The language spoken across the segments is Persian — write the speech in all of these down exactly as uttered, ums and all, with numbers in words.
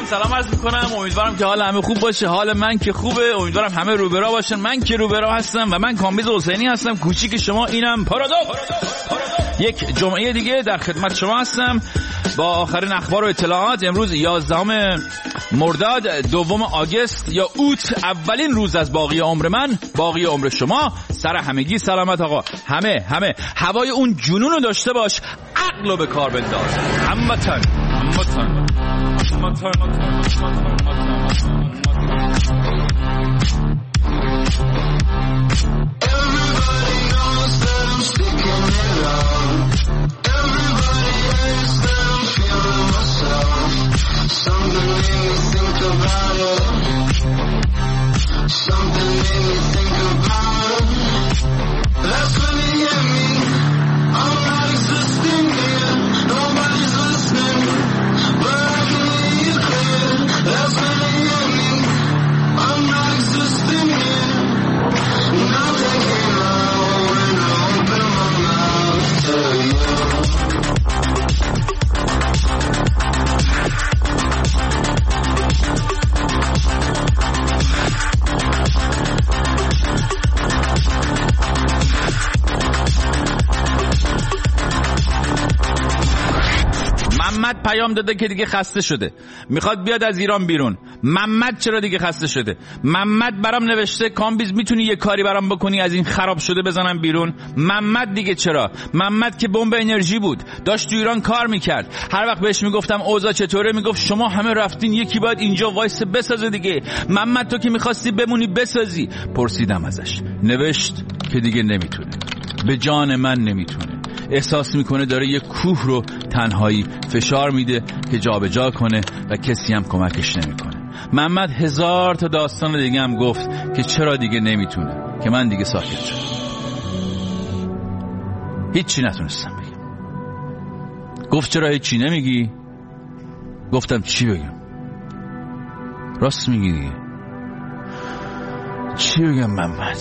سلام عرض میکنم. امیدوارم که حال همه خوب باشه. حال من که خوبه. امیدوارم همه روبرا باشن. من که روبرا هستم و من کامبیز حسینی هستم. کوچیک شما اینم پارادوکس. یک جمعه دیگه در خدمت شما هستم با آخرین اخبار و اطلاعات. امروز یازدهم مرداد، دوم آگوست یا اوت، اولین روز از باقی عمر من، باقی عمر شما. سر همگی سلامت آقا. همه همه هوای اون جنون رو داشته باش، عقل رو به کار بنداز. هموطن هموطن هموطن محمد پیام داده که دیگه خسته شده، میخواد بیاد از ایران بیرون. محمد چرا دیگه خسته شده؟ محمد برام نوشته کامبیز میتونی یه کاری برام بکنی از این خراب شده بزنم بیرون؟ محمد دیگه چرا؟ محمد که بمب انرژی بود، داشت تو ایران کار میکرد. هر وقت بهش میگفتم اوضاع چطوره میگفت شما همه رفتین، یکی باید اینجا وایس بسازه دیگه. محمد تو که میخواستی بمونی بسازی. پرسیدم ازش، نوشت که دیگه نمیتونه، به جان من نمیتونه. احساس میکنه داره یه کوه رو تنهایی فشار میده که جابجا کنه و کسی هم کمکش نمیکنه. محمد هزار تا داستان دیگه هم گفت که چرا دیگه نمیتونه، که من دیگه ساکت شدم. هیچی نتونستم بگم. گفت چرا هیچی نمیگی؟ گفتم چی بگم؟ راست میگی دیگه، چی بگم محمد؟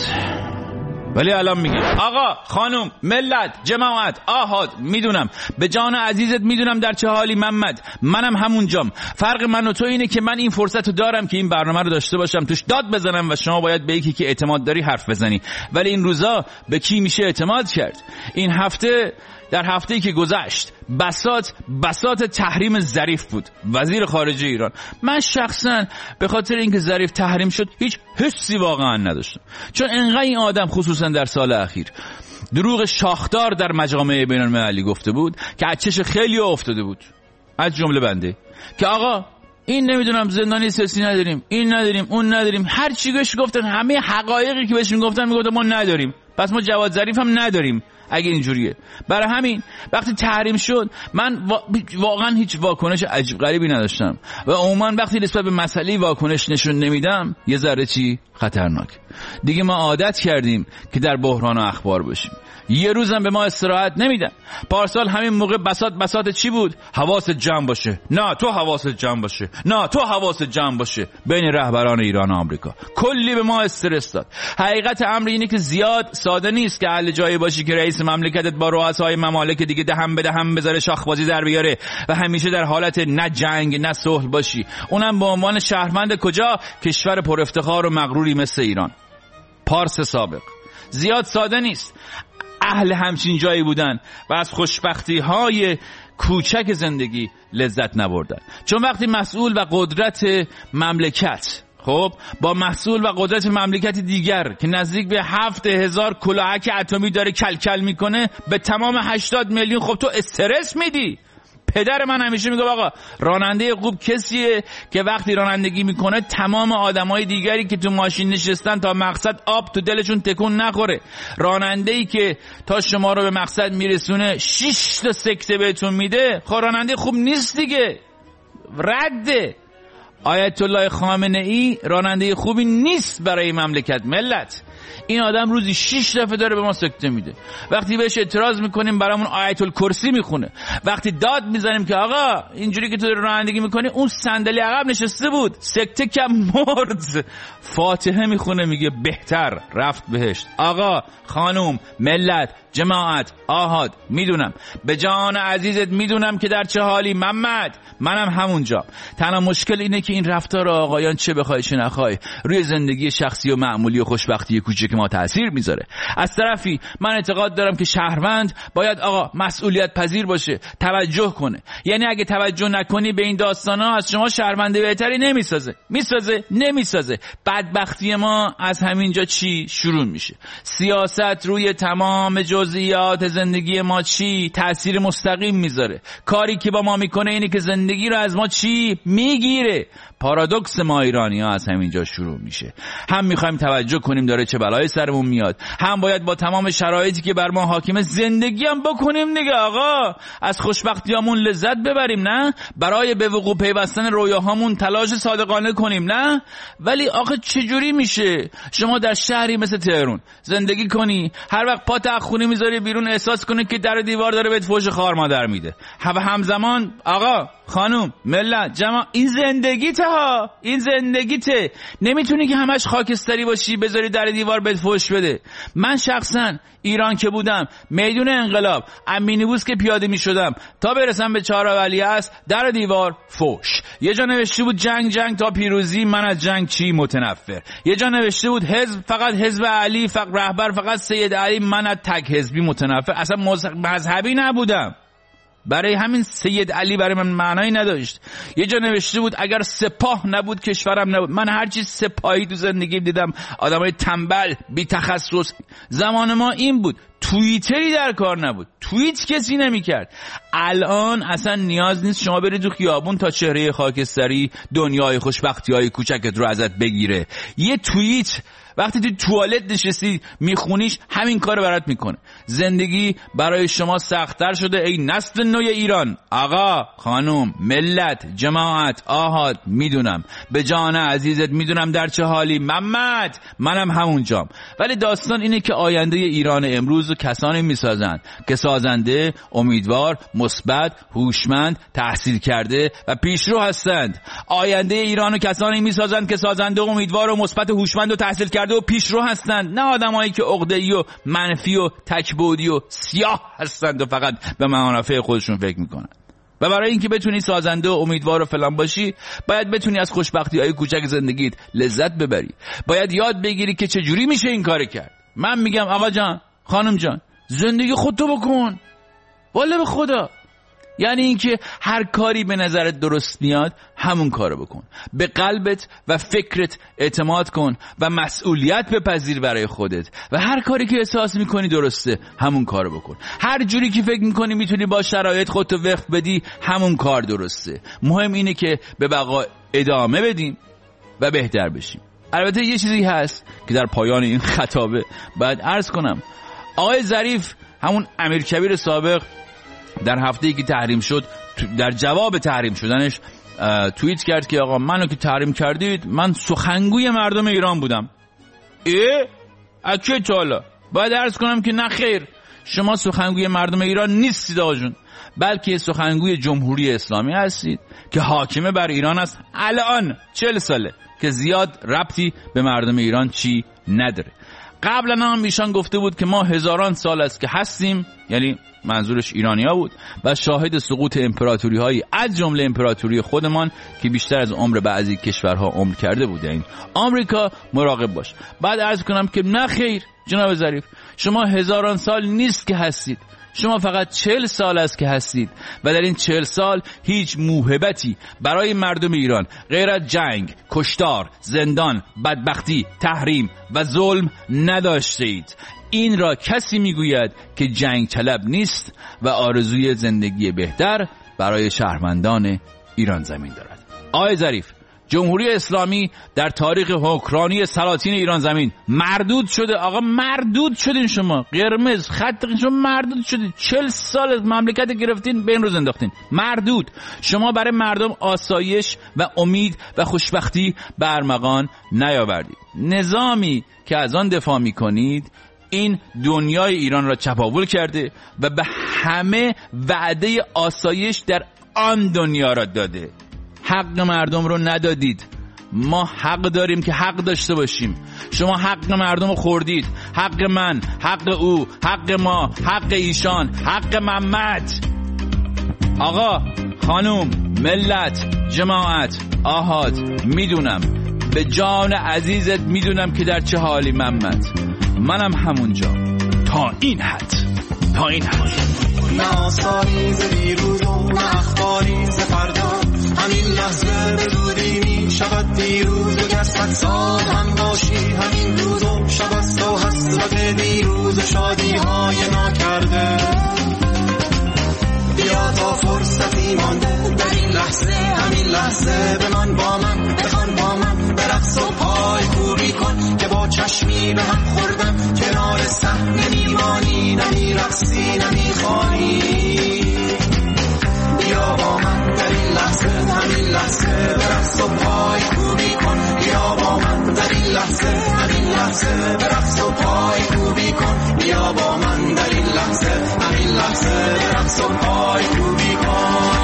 ولی الان میگه آقا، خانم، ملت، جماعت، آهاد، میدونم به جان عزیزت، میدونم در چه حالی محمد، منم همونجام. فرق من و تو اینه که من این فرصت رو دارم که این برنامه رو داشته باشم، توش داد بزنم و شما باید به یکی که اعتماد داری حرف بزنی. ولی این روزا به کی میشه اعتماد کرد؟ این هفته، در هفته‌ای که گذشت، بساط بساط تحریم ظریف بود، وزیر خارجه ایران. من شخصا به خاطر اینکه ظریف تحریم شد هیچ حسی واقعا نداشتم، چون انقدر این آدم خصوصا در سال اخیر دروغ شاخدار در مجامع بین المللی گفته بود که از چش خیلی افتاده بود، از جمله بنده، که آقا این نمیدونم زندانی سیاسی نداریم، این نداریم، اون نداریم. هر چی بهش گفتن، همه حقایقی که بهش میگفتن میگفتن ما نداریم، پس ما جواد ظریف هم نداریم اگه اینجوریه. برای همین وقتی تحریم شد من واقعا هیچ واکنش عجیب غریبی نداشتم و عموما وقتی نسبت به مسئله واکنش نشون نمیدم یه ذره چی خطرناک. دیگه ما عادت کردیم که در بحران و اخبار باشیم. یه روزم به ما استراحت نمیدن. پارسال همین موقع بساط بساط چی بود؟ حواست جمع باشه. نه تو حواست جمع باشه. نه تو حواست جمع باشه. بین رهبران ایران و آمریکا کلی به ما استرس داد. حقیقت امر اینه که زیاد ساده نیست که اهل جایی باشی که رئیس مملکتت با رؤسای ممالک دیگه دهم به دهم بذاره شاخبازی در بیاره و همیشه در حالت نه جنگ نه صلح باشی، اونم به عنوان شهروند کجا؟ کشور پر افتخار و مغروری مثل ایران. پارس سابق زیاد ساده نیست اهل همچین جایی بودن و از خوشبختی های کوچک زندگی لذت نبردن. چون وقتی مسئول و قدرت مملکت خب با محصول و قدرت مملکت دیگر که نزدیک به هفت هزار کلاهک اتمی داره کلکل میکنه به تمام هشتاد میلیون، خب تو استرس میدی. پدر من همیشه میگه آقا راننده خوب کسیه که وقتی رانندگی میکنه تمام آدمای دیگری که تو ماشین نشستن تا مقصد آب تو دلشون تکون نخوره. راننده‌ای که تا شما رو به مقصد میرسونه شش تا سکته بهتون میده، خب راننده خوب نیست دیگه، رده. آیت الله خامنه ای راننده خوبی نیست برای مملکت. ملت این آدم روزی شش دفعه داره به ما سکته میده. وقتی بهش اعتراض میکنیم برامون آیت الکرسی میخونه. وقتی داد میزنیم که آقا اینجوری که تو رانندگی میکنی اون صندلی عقب نشسته بود سکته کم مرد، فاتحه میخونه میگه بهتر رفت بهشت. آقا خانوم ملت جماعت آحاد میدونم، به جان عزیزت میدونم که در چه حالی محمد، منم همونجا. تنها مشکل اینه که این رفتار آقایان چه بخوای چه نخوای روی زندگی شخصی و معمولی و خوشبختی کوچک ما تاثیر میذاره. از طرفی من اعتقاد دارم که شهروند باید آقا مسئولیت پذیر باشه، توجه کنه. یعنی اگه توجه نکنی به این داستانا از شما شهروند بهتری نمیسازه. میسازه نمیسازه. بدبختی ما از همینجا چی شروع میشه. سیاست روی تمام جزئیات زندگی ما چی تأثیر مستقیم میذاره. کاری که با ما میکنه اینه که زندگی رو از ما چی میگیره. پارادوکس ما ایرانی ها از همینجا شروع میشه. هم میخوایم توجه کنیم داره چه بلایی سرمون میاد، هم باید با تمام شرایطی که بر ما حاکمه زندگی هم بکنیم دیگه آقا. از خوشبختیامون لذت ببریم، نه برای به وقوع پیوستن رویاهامون تلاش صادقانه کنیم، نه. ولی آخه چجوری میشه شما در شهری مثل تهران زندگی کنی، هر وقت پا تخونی میذاری بیرون احساس کنی که در دیوار داره بهت فوش خار مادر میده، و همزمان آقا خانوم ملت جماعت این زندگیته ها، این زندگیته. نمیتونی که همش خاکستری باشی بذاری در دیوار بهت فوش بده. من شخصا ایران که بودم میدون انقلاب امینیبوس که پیاده میشدم تا برسم به چهار ولی است در دیوار فوش. یه جا نوشته بود جنگ جنگ تا پیروزی، من از جنگ چی متنفر. یه جا نوشته بود حزب فقط حزب علی، فقط رهبر فقط سید علی، من از تک حزبی متنفر. اصلا مذهبی نبودم، برای همین سید علی برای من معنایی نداشت. یه جا نوشته بود اگر سپاه نبود کشورم نبود. من هر چیز سپاهی تو زندگیم دیدم، آدمای تنبل بی تخصص. زمان ما این بود، توییتری در کار نبود، توییت کسی نمی‌کرد. الان اصلا نیاز نیست شما برید تو خیابون تا چهره خاکستری دنیای خوشبختی‌های کوچکت رو ازت بگیره. یه توییت وقتی تو توالت نشستی میخونیش همین کارو برات میکنه. زندگی برای شما سخت‌تر شده ای نسل نو ایران. آقا خانوم ملت جماعت آحاد میدونم، به جان عزیزت میدونم در چه حالی محمد، منم همونجام. ولی داستان اینه که آینده ایران امروز رو کسانی میسازن که سازنده، امیدوار، مثبت، هوشمند، تحصیل کرده و پیشرو هستند. آینده ایران رو کسانی میسازن که سازنده، امیدوار و مثبت، هوشمند و تحصیل کرده و پیشرو هستند، نه آدمایی که عقده‌ای و منفی و تکبودی و سیاه هستند و فقط به منافع خودشون فکر میکنن. و برای اینکه بتونی سازنده و امیدوار و فلان باشی باید بتونی از خوشبختی‌های کوچک زندگیت لذت ببری. باید یاد بگیری که چجوری میشه این کار کرد. من میگم آقا جان خانم جان زندگی خودتو بکن والله به خدا. یعنی اینکه هر کاری به نظرت درست میاد همون کارو بکن. به قلبت و فکرت اعتماد کن و مسئولیت بپذیر برای خودت و هر کاری که احساس میکنی درسته همون کارو بکن. هر جوری که فکر میکنی میتونی با شرایط خودتو وقف بدی همون کار درسته. مهم اینه که به بقا ادامه بدیم و بهتر بشیم. البته یه چیزی هست که در پایان این خطابه باید عرض کنم. آقای ظریف همون امیرکبیر سابق در هفته‌ای که تحریم شد در جواب تحریم شدنش توییت کرد که آقا منو که تحریم کردید من سخنگوی مردم ایران بودم. ای اچه چالا باید عرض کنم که نه خیر، شما سخنگوی مردم ایران نیستید آقا جون، بلکه سخنگوی جمهوری اسلامی هستید که حاکمه بر ایران است الان چهل ساله که زیاد ربطی به مردم ایران چی نداره. قبلا هم ایشان گفته بود که ما هزاران سال است که هستیم، یعنی منظورش ایرانیا بود، و شاهد سقوط امپراتوری هایی از جمله امپراتوری خودمان که بیشتر از عمر بعضی کشورها عمر کرده بوده. این آمریکا مراقب باش. بعد عرض کنم که نه خیر جناب ظریف، شما هزاران سال نیست که هستید، شما فقط چهل سال است که هستید و در این چهل سال هیچ موهبتی برای مردم ایران غیر از جنگ، کشتار، زندان، بدبختی، تحریم و ظلم نداشته اید. این را کسی میگوید که جنگ طلب نیست و آرزوی زندگی بهتر برای شهروندان ایران زمین دارد. آقای ظریف، جمهوری اسلامی در تاریخ حکمرانی سلاطین ایران زمین مردود شده. آقا مردود شدین، شما قرمز خط شما مردود شدید. چهل سال مملکت گرفتین به این روز انداختین. مردود. شما برای مردم آسایش و امید و خوشبختی به ارمغان نیاوردید. نظامی که از آن دفاع میکنید این دنیای ایران را چپاول کرده و به همه وعده آسایش در آن دنیا را داده. حق مردم رو ندادید. ما حق داریم که حق داشته باشیم. شما حق مردم رو خوردید، حق من، حق او، حق ما، حق ایشان، حق محمد. آقا، خانوم، ملت، جماعت، آحاد، میدونم، به جان عزیزت میدونم که در چه حالی محمد. منم همونجا تا این حد، تا این حد. نه آسانی ز دیروز و نه اخباری ز فردا، همین لحظه به زودی می شود دیروز و گر صد سال هم باشی همین روز و شب است و حسرت دیروز و شادی های ناکرده. بیا تا فرصتی مانده در این لحظه، همین لحظه بمان با من، بخوان با من، برقص و پای کوبی کن که با چشمی به هم خوردم کنار صحنه میمانی، نمیرقصی نمیخوانی. بیا با من در این لحظه، همین لحظه برقص و پای کوبی کن. بیا با من در این لحظه، همین لحظه برقص و پای کوبی کن. بیا با من در این لحظه، همین لحظه برقص و پای کوبی کن.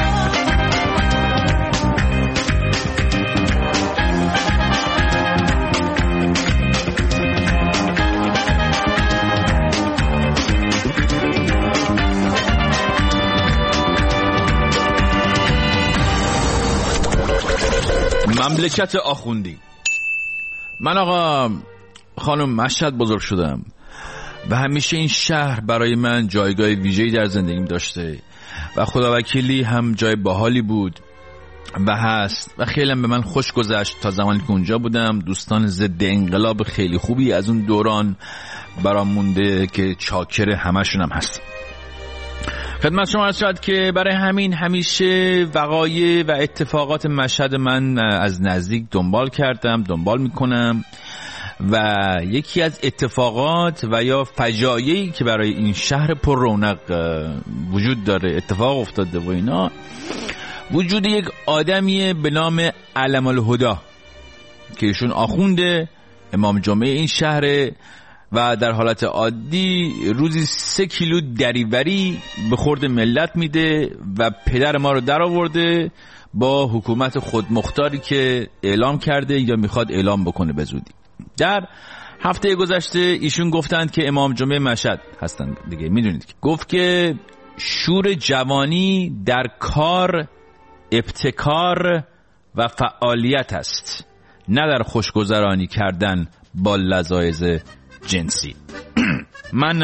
مملکت آخوندی. من آقا خانم مشهد بزرگ شدم و همیشه این شهر برای من جایگاه ویژه‌ای در زندگیم داشته و خداوکیلی هم جای باحالی بود و هست و خیلی به من خوش گذشت تا زمانی که اونجا بودم. دوستان ضد انقلاب خیلی خوبی از اون دوران برام مونده که چاکر همشون هم هست. خدمت شما عرض شد که برای همین همیشه وقایع و اتفاقات مشهد من از نزدیک دنبال کردم، دنبال میکنم و یکی از اتفاقات و یا فجایعی که برای این شهر پر رونق وجود داره، اتفاق افتاده و اینا، وجود یک آدمیه به نام علم الهدا که ایشون آخونده، امام جمعه این شهره و در حالت عادی روزی سه کیلو دریوری به خورد ملت میده و پدر ما رو در آورده با حکومت خودمختاری که اعلام کرده یا میخواد اعلام بکنه به زودی. در هفته گذشته ایشون گفتند که امام جمعه مشهد هستن دیگه، میدونید که گفت که شور جوانی در کار، ابتکار و فعالیت است، نه در خوشگذرانی کردن با لذایذ جنسی. من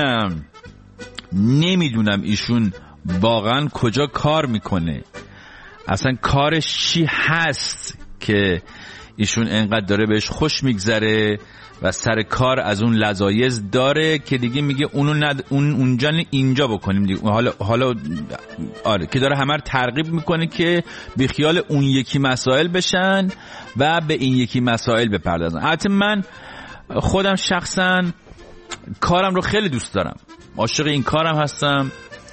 نمیدونم ایشون واقعا کجا کار میکنه، اصلا کارش چی هست که ایشون انقدر داره بهش خوش میگذره و سر کار از اون لذایذ داره که دیگه میگه اونو ند... اون اونجا اینجا بکنیم دیگه. حالا حالا آره که داره همه رو ترغیب میکنه که بی خیال اون یکی مسائل بشن و به این یکی مسائل بپردازن. البته من خودم شخصا کارم رو خیلی دوست دارم، عاشق این کارم هستم،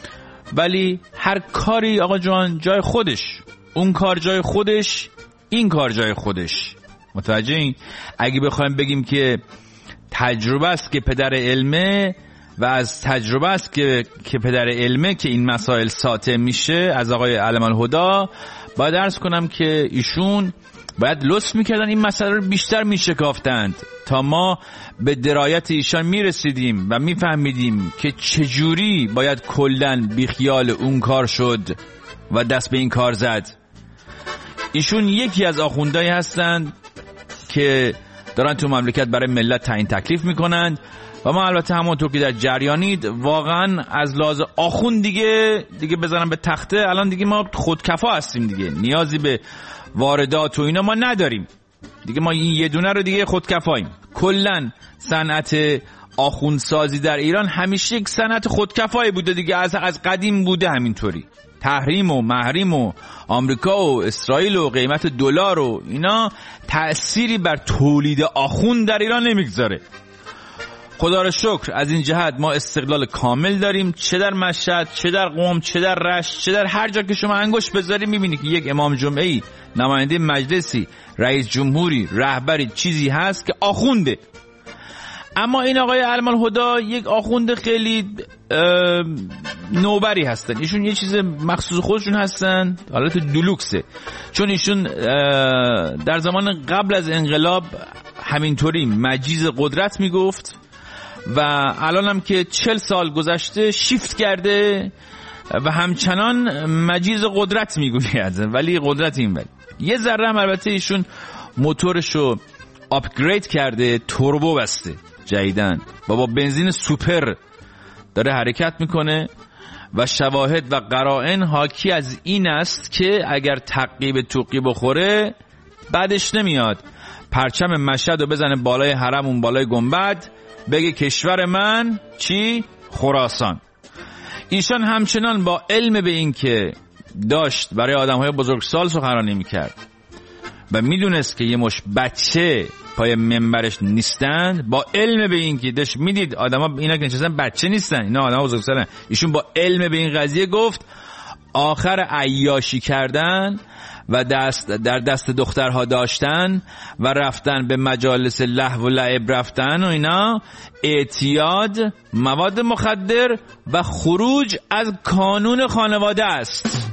ولی هر کاری آقا جان جای خودش، اون کار جای خودش، این کار جای خودش. متوجه این؟ اگه بخوایم بگیم که تجربه است که پدر علمه و از تجربه است که که پدر علمه که این مسائل ساطع میشه از آقای علم الهدا، باید عرض کنم که ایشون باید لطف میکردن این مسئله رو بیشتر میشکافتند تا ما به درایت ایشان میرسیدیم و میفهمیدیم که چجوری باید کلن بیخیال اون کار شد و دست به این کار زد. ایشون یکی از آخوندهایی هستند که دارن تو مملکت برای ملت تعیین تکلیف میکنند و ما البته همونطور که در جریانید واقعا از لحاظ آخوند دیگه دیگه بزنم به تخته، الان دیگه ما خودکفا هستیم دیگه، نیازی به واردات و اینا ما نداریم دیگه، ما این یه دونه رو دیگه خودکفاییم. کلن صنعت آخوندسازی در ایران همیشه یک صنعت خودکفایی بوده دیگه، از از قدیم بوده همینطوری. تحریم و محریم و آمریکا و اسرائیل و قیمت دلار و اینا تأثیری بر تولید آخوند در ایران نمیگذاره. خدا را شکر از این جهت ما استقلال کامل داریم، چه در مشهد، چه در قم، چه در رشت، چه در هر جا که شما انگشت بذاری میبینی که یک امام جمعه‌ای، نماینده مجلسی، رئیس جمهوری، رهبری چیزی هست که آخونده. اما این آقای علم الهدا یک آخوند خیلی نوبری هستن. ایشون یه چیز مخصوص خودشون هستن، حالت دلوکسه، چون ایشون در زمان قبل از انقلاب همینطوری مجیز قدرت میگفت و الان هم که چل سال گذشته شیفت کرده و همچنان مجیز قدرت میگوید، ولی قدرت این ولی یه ذره هم البته ایشون موتورشو آپگرید کرده، توربو بسته جدیدن و با بنزین سوپر داره حرکت میکنه و شواهد و قرائن حاکی از این است که اگر تقیب توقی بخوره بعدش نمیاد پرچم مشهد رو بزنه بالای حرم، اون بالای گنبد، بگه کشور من چی؟ خراسان. ایشان همچنان با علم به این که داشت برای آدم‌های بزرگسال سخنرانی میکرد و میدونست که یه مش بچه پای منبرش نیستند، با علم به این که داشت میدید آدما اینا که نشستن بچه نیستن، اینا آدما بزرگسالن، ایشون با علم به این قضیه گفت آخر عیاشی کردن و دست در دست دخترها داشتن و رفتن به مجالس لهو و لعب رفتن و اینا اعتیاد مواد مخدر و خروج از کانون خانواده است.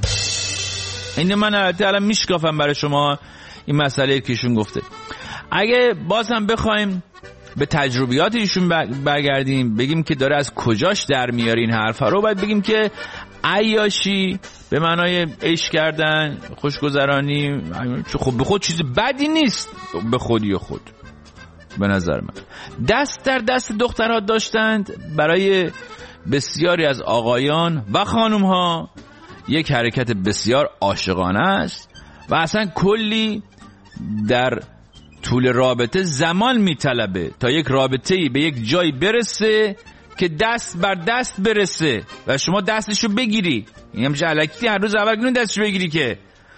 این من الان میشکافم برای شما این مسئله که ایشون گفته. اگه باز هم بخوایم به تجربیات ایشون برگردیم بگیم که داره از کجاش در میاره این حرفا رو، باید بگیم که عیاشی به معنای عیش کردن، خوشگذرانی، خب به خود چیز بدی نیست، به خودی خود به نظر من. دست در دست دخترها داشتند برای بسیاری از آقایان و خانومها یک حرکت بسیار عاشقانه است و اصلا کلی در طول رابطه زمان میطلبه تا یک رابطه‌ای به یک جای برسه که دست بر دست برسه و شما دستشو بگیری. این همشه علکی هر روز اول کنون دستشو بگیری که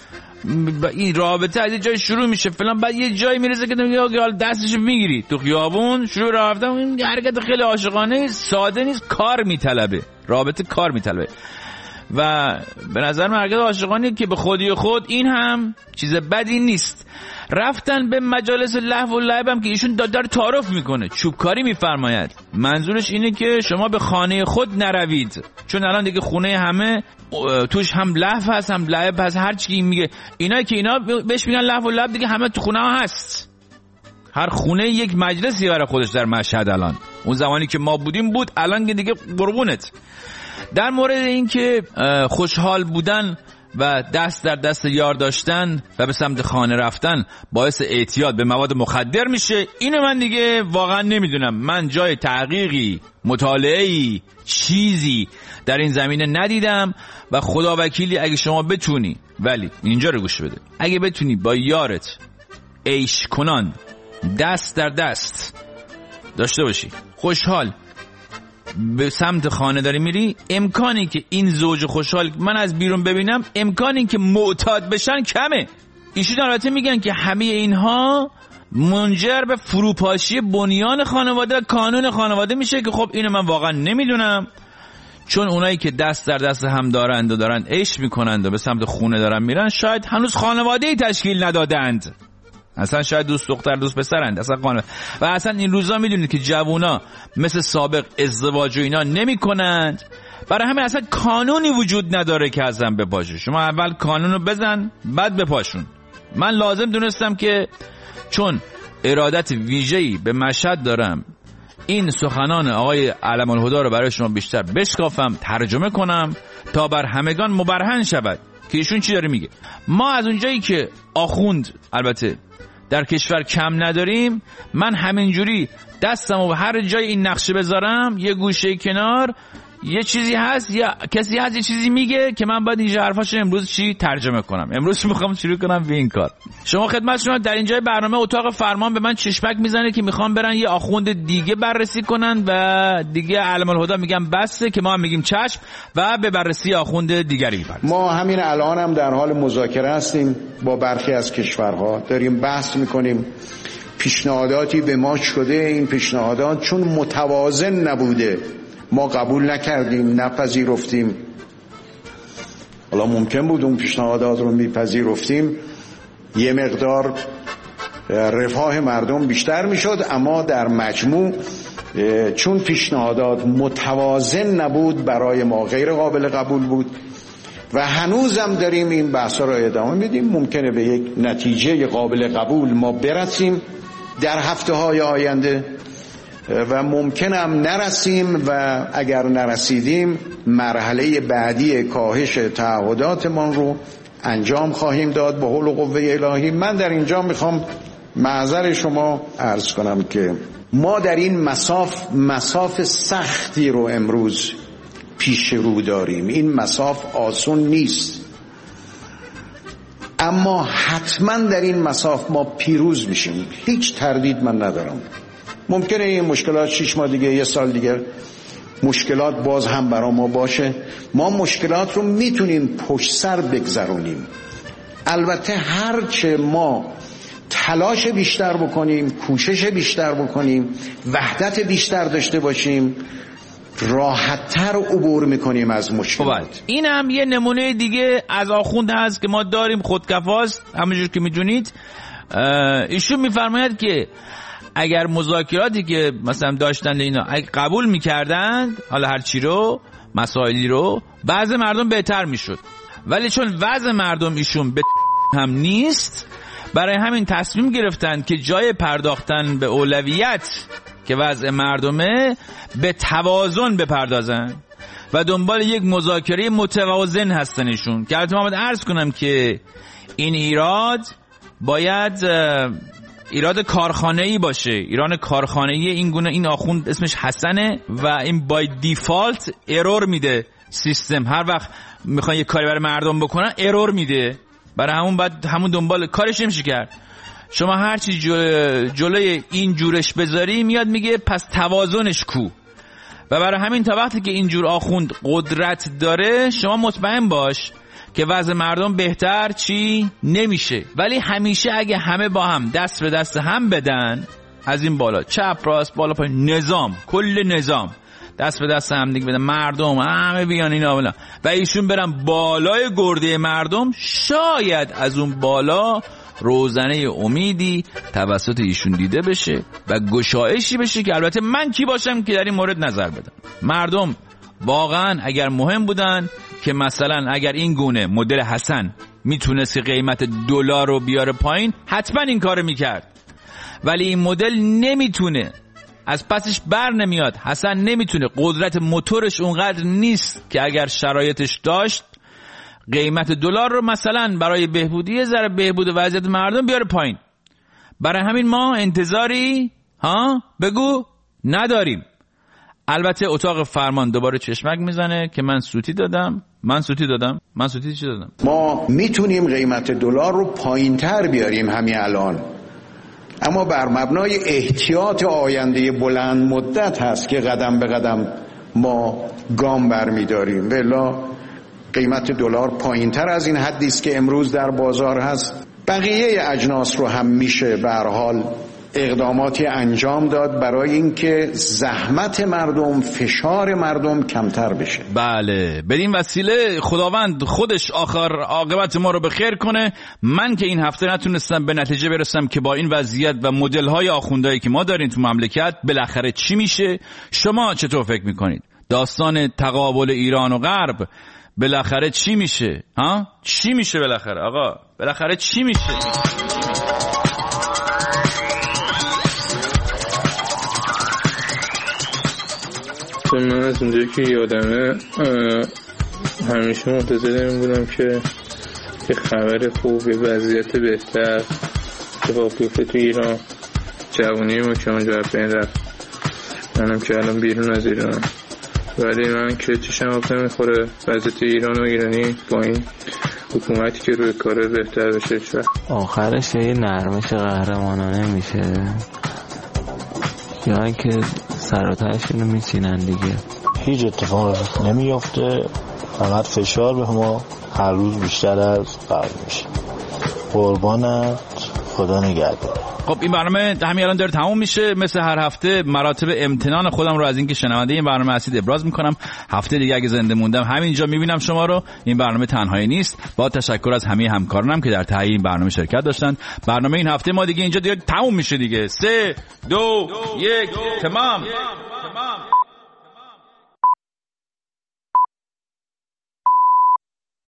این رابطه از یه جای شروع میشه فلان، بعد یه جایی میرسه که حالا دستشو میگیری تو خیابون شروع راه رفتن. این حرکت خیلی عاشقانه ساده نیست، کار میطلبه، رابطه کار میطلبه و به نظر من حرکت عاشقانه که به خودی خود این هم چیز بدی نیست. رفتن به مجالس لهو و لعب هم که ایشون داره تعارف میکنه، چوبکاری میفرماید، منظورش اینه که شما به خانه خود نروید، چون الان دیگه خونه همه توش هم لهو هست هم لعب هست، هر چی میگه اینا که اینا بهش میگن لهو و لعب، دیگه همه تو خونه ها هست، هر خونه یک مجلسی برای خودش در مشهد. الان اون زمانی که ما بودیم بود، الان که دیگه قربونت. در مورد این که خوشحال بودن و دست در دست یار داشتن و به سمت خانه رفتن باعث اعتیاد به مواد مخدر میشه، اینو من دیگه واقعا نمیدونم، من جای تحقیقی، مطالعه‌ای، چیزی در این زمینه ندیدم و خدا وکیلی اگه شما بتونی، ولی اینجا رو گوش بده، اگه بتونی با یارت عیش کنان دست در دست داشته باشی، خوشحال به سمت خانه داری میری، امکانی که این زوج خوشحال من از بیرون ببینم، امکانی که معتاد بشن کمه. ایشون البته میگن که همه اینها منجر به فروپاشی بنیان خانواده و کانون خانواده میشه که خب اینو من واقعا نمیدونم، چون اونایی که دست در دست هم دارند و دارن عشق میکنند و به سمت خونه دارن میرن شاید هنوز خانواده‌ای تشکیل ندادند، اصلا شاید دوست دختر دوست پسرند اصلا قانون. و اصلا این روزا میدونید که جوونا مثل سابق ازدواج و اینا نمی کنند، برای همه اصلا قانونی وجود نداره که ازم بپاشه. شما اول قانونو بزن بعد بپاشون. من لازم دونستم که چون ارادت ویژه‌ای به مشهد دارم، این سخنان آقای علم الهدی رو برای شما بیشتر بشکافم، ترجمه کنم تا بر همگان مبرهن شود که ایشون چی داره میگه. ما از اونجایی که آخوند البته در کشور کم نداریم، من همینجوری دستم و هر جای این نقشه بذارم یه گوشه کنار یه چیزی هست یا کسی هست یه چیزی میگه که من باید اینجا حرفاشو امروز چی ترجمه کنم. امروز میخوام شروع کنم به این کار. شما خدمت شما در اینجای برنامه اتاق فرمان به من چشمک میزنه که میخوام برن یه آخوند دیگه بررسی کنن و دیگه علم الهدی میگم بسه که ما هم میگیم چشم و به بررسی آخوند دیگری بپردازیم. ما همین الان هم در حال مذاکره هستیم با برخی از کشورها، داریم بحث میکنیم، پیشنهاداتی به ما شده، این پیشنهادات چون متوازن نبوده ما قبول نکردیم، نپذیرفتیم. حالا ممکن بود اون پیشنهادات رو میپذیرفتیم یه مقدار رفاه مردم بیشتر میشد، اما در مجموع چون پیشنهادات متوازن نبود برای ما غیر قابل قبول بود و هنوزم داریم این بحثا را ادامه میدیم. ممکنه به یک نتیجه قابل قبول ما برسیم در هفته های آینده و ممکنم نرسیم و اگر نرسیدیم مرحله بعدی کاهش تعهداتمان رو انجام خواهیم داد به حول و قوه الهی. من در اینجا میخوام معذر شما عرض کنم که ما در این مساف مساف سختی رو امروز پیش رو داریم. این مساف آسون نیست، اما حتما در این مساف ما پیروز میشیم، هیچ تردید من ندارم. ممکنه این مشکلات شش ماه دیگه، یه سال دیگه مشکلات باز هم برا ما باشه. ما مشکلات رو میتونیم پشت سر بگذرونیم. البته هرچه ما تلاش بیشتر بکنیم، کوشش بیشتر بکنیم، وحدت بیشتر داشته باشیم، راحت‌تر عبور میکنیم از مشکلات. این هم یه نمونه دیگه از آخوند هست که ما داریم، خودکفاست. همونجور که میدونید ایشون میفرماید که اگر مذاکراتی که مثلا داشتن اینا اگه قبول میکردند، حالا هر چی رو، مسائلی رو، وضع مردم بهتر میشد. ولی چون وضع مردم ایشون به هم نیست، برای همین تصمیم گرفتن که جای پرداختن به اولویت که وضع مردمه، به توازن بپردازن و دنبال یک مذاکره متوازن هستن ایشون. که البته من باید عرض کنم که این ایراد باید ایراد کارخانه‌ای باشه. ایران کارخانه‌ای این گونه، این آخوند اسمش حسنه و این بای دیفالت ارور میده سیستم. هر وقت میخوان یه کاری برای مردم بکنن ارور میده، برای همون بعد همون دنبال کارش نمیشه کرد. شما هرچی جل... جلوی این جورش بذاری میاد میگه پس توازنش کو. و برای همین تا وقتی که اینجور آخوند قدرت داره، شما مطمئن باش که وضع مردم بهتر چی نمیشه. ولی همیشه اگه همه با هم دست به دست هم بدن، از این بالا چپ راست بالا پایین، نظام، کل نظام دست به دست هم دیگه بدن، مردم همه بیان اینا بالا و ایشون برن بالای گرده مردم، شاید از اون بالا روزنه امیدی توسط ایشون دیده بشه و گشایشی بشه که البته من کی باشم که در این مورد نظر بدم. مردم واقعا اگر مهم بودن که مثلا اگر این گونه مدل حسن میتونست قیمت دلار رو بیاره پایین، حتما این کارو میکرد. ولی این مدل نمیتونه، از پسش بر نمیاد. حسن نمیتونه، قدرت موتورش اونقدر نیست که اگر شرایطش داشت قیمت دلار رو مثلا برای بهبودی ذره بهبود وضعیت مردم بیاره پایین. برای همین ما انتظاری ها بگو نداریم. البته اتاق فرمان دوباره چشمک میزنه که من سوتی دادم من سوتی دادم من سوتی چی دادم. ما میتونیم قیمت دلار رو پایین‌تر بیاریم همین الان، اما بر مبنای احتیاط آینده بلند مدت هست که قدم به قدم ما گام برمیداریم. والا قیمت دلار پایین‌تر از این حدی است که امروز در بازار هست. بقیه اجناس رو هم میشه به هر حال اقداماتی انجام داد برای اینکه زحمت مردم، فشار مردم کمتر بشه. بله، بدین وسیله خداوند خودش آخر عاقبت ما رو به خیر کنه. من که این هفته نتونستم به نتیجه برسم که با این وضعیت و مدل‌های آخوندایی که ما داریم تو مملکت بالاخره چی میشه. شما چطور فکر میکنید؟ داستان تقابل ایران و غرب بالاخره چی میشه؟ ها؟ چی میشه بالاخره آقا؟ بالاخره چی میشه؟ من از اونجایی که یادمه همیشه منتظر این بودم که یه خبر خوب، یه وضعیت بهتر اتفاق بیفته تو ایران. جوانی ما که اونجا بین رفت، منم که الان بیرون از ایران، ولی من که چشم آب نمیخوره وضعیت ایران و ایرانی با این حکومتی که روی کاره بهتر بشه. آخرش یه نرمش قهرمانانه میشه یا اینکه سر و تهشون رو میچینن دیگه. هیچ اتفاق نمیافته، فقط فشار به ما هر روز بیشتر از قبل میشه. قربانت، خدا نگهدار. خب این برنامه همین الان داره تموم میشه. مثل هر هفته مراتب امتنان خودم رو از اینکه شنونده این برنامه هستید ابراز میکنم. هفته دیگه اگه زنده موندم همینجا میبینم شما رو. این برنامه تنهایی نیست. با تشکر از همه همکارانم که در تهیه این برنامه شرکت داشتن. برنامه این هفته ما دیگه اینجا دیگه تموم میشه دیگه. سه دو یک تمام.